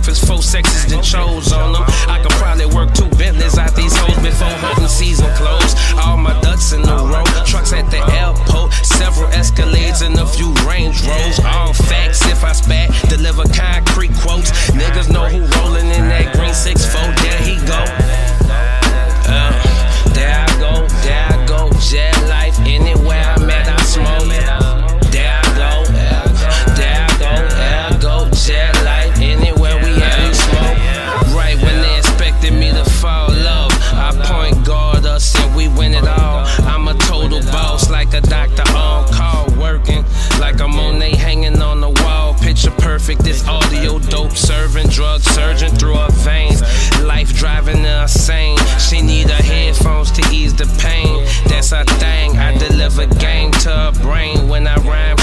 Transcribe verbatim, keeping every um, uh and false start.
breakfast, four sexes, then chose on them. I could probably work two Bentleys out these hoes before hunting season close. All my ducks in a row, trucks at the airport, several Escalades and a few Range Rovers. All facts if I spat, deliver concrete quotes. Niggas know who rollin' in that green six four, there he go. Uh, there I go, there I go, jet life, anywhere I'm at I smoke. There I go, there I go, there I go, jet life, anywhere we at we smoke. Right when they expected me to fall off, I point guard us and we win it all. I'm a total boss, like a doctor on call, working like I'm Monet hanging on the wall. Picture perfect, this audio dope, serving drugs surging through her veins. Life driving her insane. She need her headphones to ease the pain. That's her thing. I deliver game to her brain when I rhyme.